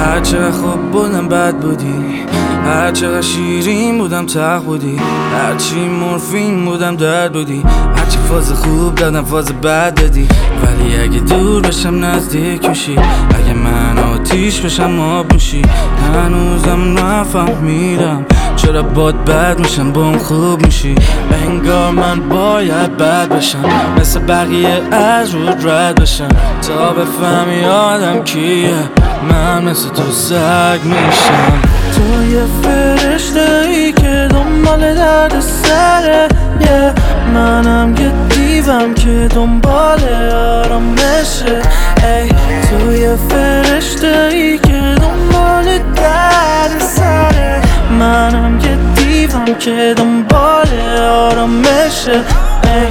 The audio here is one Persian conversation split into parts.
هرچقدر خوب بودم بد بودی، هرچقدر شیرین بودم تلخ بودی، هرچی مورفین بودم درد بودی، هرچی فاز خوب دادم فاز بد دادی. ولی اگه دور بشم نزدیک میشی، اگه من آتیش بشم آب میشی. هنوزم نفهمیدم چرا باد بد میشم بام خوب میشی. انگار من باید بد بشم مثل بقیه از رود رد بشم تا بفهمی آدم کیه. من مثل تو سگ میشم. تو یه فرشته ای که دنبال درد سره، منم یه دیوم که دنبال آرامشه. ای تو یه فرشته ای که دنبال درد سره، منم یه دیوم که دنبال آرامشه. ای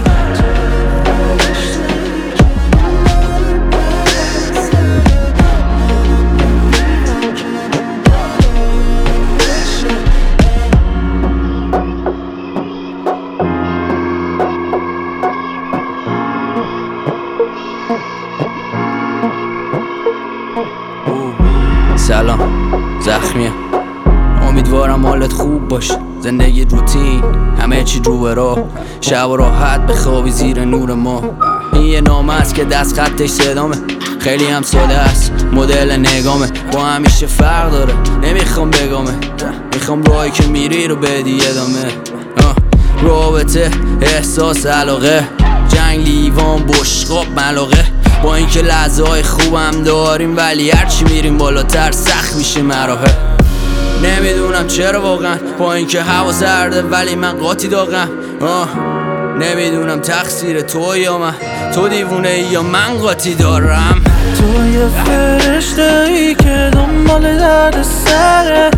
سلام، زخمیه. امیدوارم حالت خوب باشه. زندگی روتین، همه چی رو به راه. شب و راحت بخوابی زیر نور ما. این یه نامه است که دست خطش صدامه، خیلی هم ساده است مدل نگامه. با همیشه فرق داره، نمیخوام بگامه، میخوام راهی که میری رو بدی ادامه. رابطه، احساس، علاقه، جنگ، لیوان، بشقاب، ملاقه. با اینکه لحظه های خوبم داریم ولی هرچی میریم بالاتر سخت میشه مراحل. نمیدونم چرا واقعا، با اینکه هوا سرده ولی من قاطی داغم. نمیدونم تقصیر تو یا من، تو دیوونه ای یا من قاطی دارم. تو یه فرشته ای که دنبال درد سره،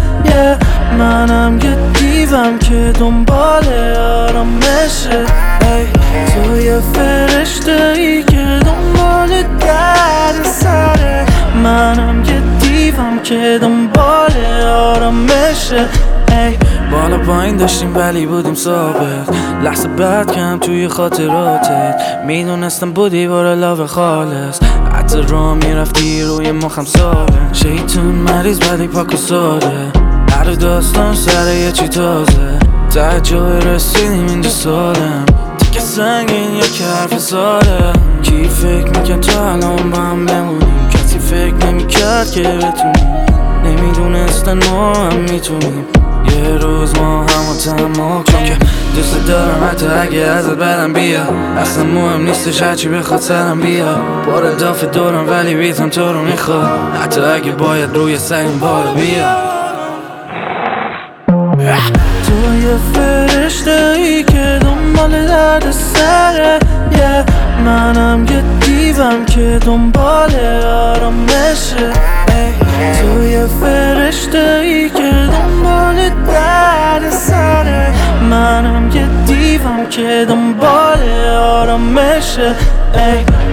منم یه دیوم که دنبال آرامشه. ای تو یه فرشته ای که دنبال درد سره، منم یه دیوم که دنبال آرامشه. ای بالا پایین داشتیم ولی بودیم ثابت، لحظه بعد کم توی خاطراتت. میدونستم بودی بار لاو خالص، حتی راه میرفتی روی مخم ساده. شیطون مریض ولی پاک و ساده، هر داستان سر یه چی تازه. ته جای رسیدیم اینجا سالم، تیکه سنگین یا که حرف ساده. کی فکر میکرد تو الان با هم بمونیم، کسی فکر نمیکرد که بتونیم. نمیدونستن ما هم میتونیم یه روز ما همو تمام. چون که دوست دارم حتی اگه ازت بدم بیا، اصلا مهم نیستش هرچی بخواد سرم بیا. بار دافه دورم ولی بیتم تو رو میخواد، حتی اگه باید روی سرم بالا بیا. تو یه فرشته ای که دنبال درد سره، منم یه دیوم که دنبال آرامشه. تو یه فرشته ای که دنبال درد سره، منم یه دیوم که دنبال آرامشه.